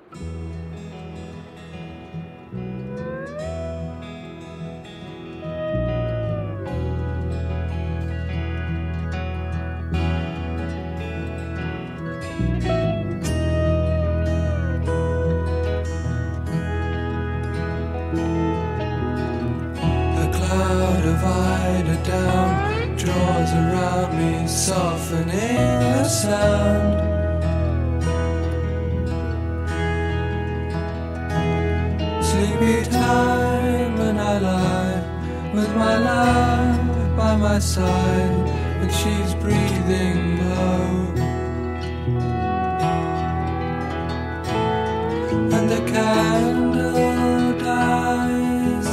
Down, draws around me, softening the sound. Sleepy time and I lie with my love by my side, and she's breathing low. And the candle dies.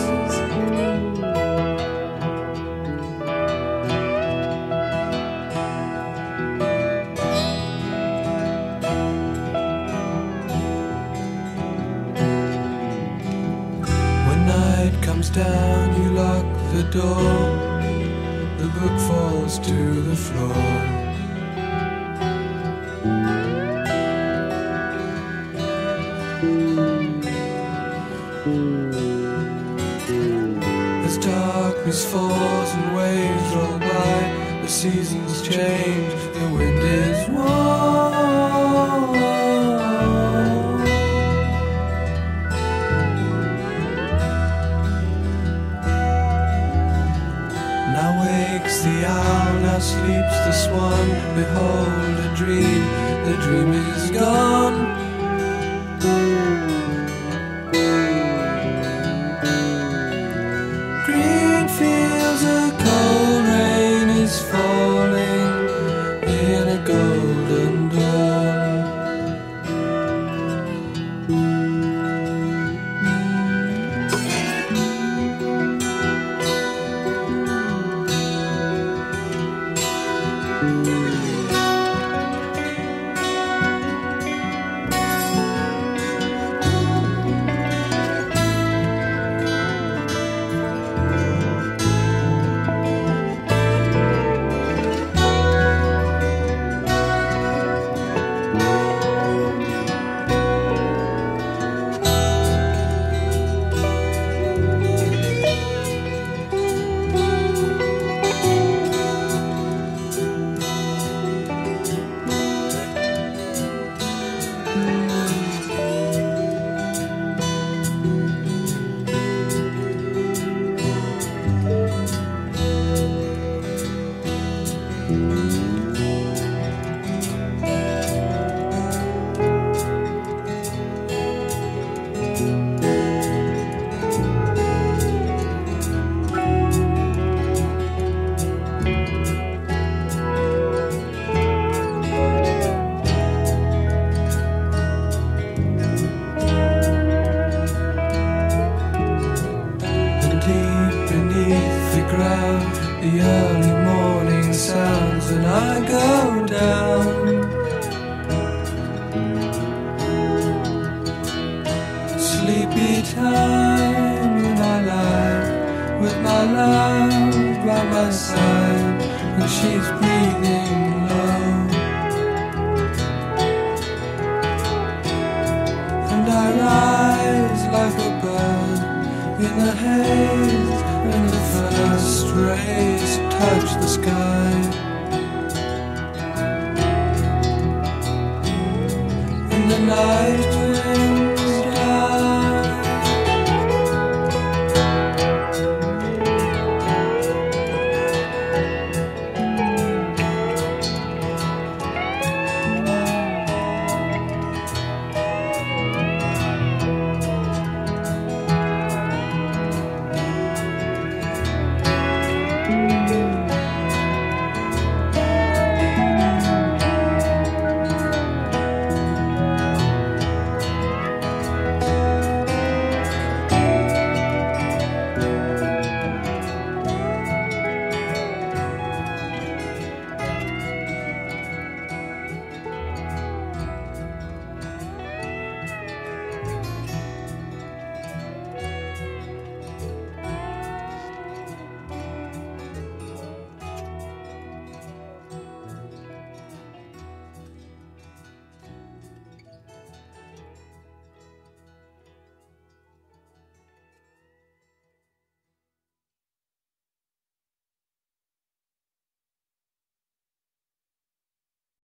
Down, you lock the door, the book falls to the floor. As darkness falls and waves roll by, the seasons change, the wind is warm. The owl, now sleeps the swan. Behold a dream, the dream is gone. Green fields, a cold rain is falling in a golden dawn. The early morning sounds and I go down. Sleepy time when I lie with my love by my side, and she's breathing low. And I rise like a bird in the haze when the first rays touch the sky. And the night wind